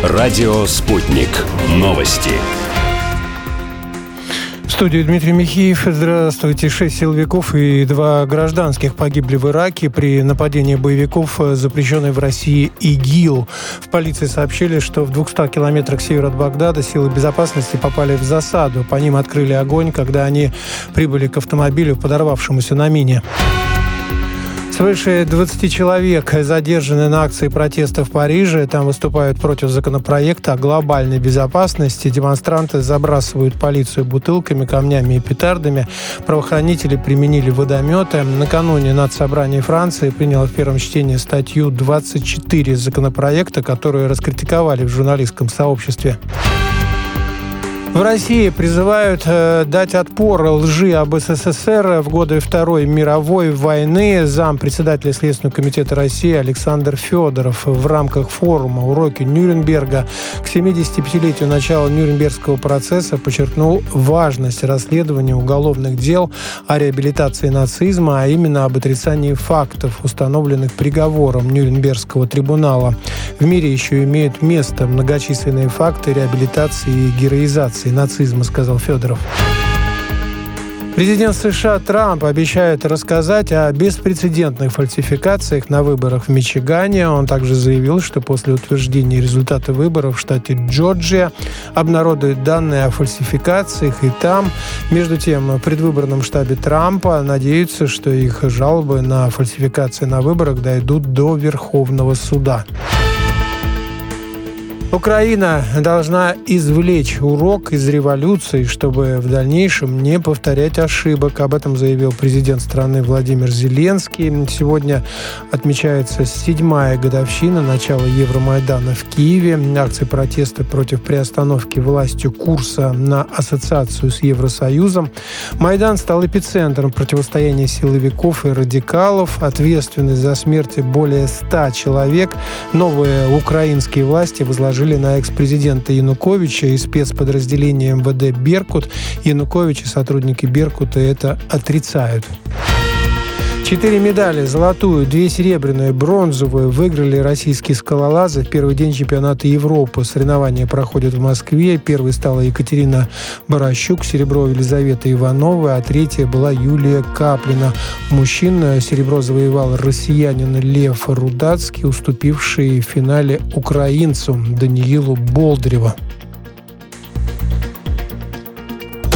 Радио «Спутник». Новости. В студии Дмитрий Михеев. Здравствуйте. 6 силовиков и 2 гражданских погибли в Ираке при нападении боевиков, запрещенной в России ИГИЛ. В полиции сообщили, что в 200 километрах севера от Багдада силы безопасности попали в засаду. По ним открыли огонь, когда они прибыли к автомобилю, подорвавшемуся на мине. Свыше 20 человек задержаны на акции протеста в Париже. Там выступают против законопроекта о глобальной безопасности. Демонстранты забрасывают полицию бутылками, камнями и петардами. Правоохранители применили водометы. Накануне Надсобрание Франции приняло в первом чтении статью 24 законопроекта, которую раскритиковали в журналистском сообществе. В России призывают дать отпор лжи об СССР в годы Второй мировой войны. Зампредседателя Следственного комитета России Александр Федоров в рамках форума «Уроки Нюрнберга» к 75-летию начала Нюрнбергского процесса подчеркнул важность расследования уголовных дел о реабилитации нацизма, а именно об отрицании фактов, установленных приговором Нюрнбергского трибунала. В мире еще имеют место многочисленные факты реабилитации и героизации нацизма, сказал Федоров. Президент США Трамп обещает рассказать о беспрецедентных фальсификациях на выборах в Мичигане. Он также заявил, что после утверждения результата выборов в штате Джорджия обнародует данные о фальсификациях и там. Между тем, в предвыборном штабе Трампа надеются, что их жалобы на фальсификации на выборах дойдут до Верховного суда. Украина должна извлечь урок из революции, чтобы в дальнейшем не повторять ошибок. Об этом заявил президент страны Владимир Зеленский. Сегодня отмечается 7-я годовщина начала Евромайдана в Киеве. Акции протеста против приостановки властью курса на ассоциацию с Евросоюзом. Майдан стал эпицентром противостояния силовиков и радикалов. Ответственность за смерти более 100 человек новые украинские власти возложили на экс-президента Януковича и спецподразделения МВД «Беркут». Янукович и сотрудники «Беркута» это отрицают. 4 медали: золотую, 2 серебряные, бронзовую выиграли российские скалолазы в первый день чемпионата Европы. Соревнования проходят в Москве. Первой стала Екатерина Борощук, серебро Елизавета Иванова, а третья была Юлия Каплина. Мужчин серебро завоевал россиянин Лев Рудацкий, уступивший в финале украинцу Даниилу Болдыреву.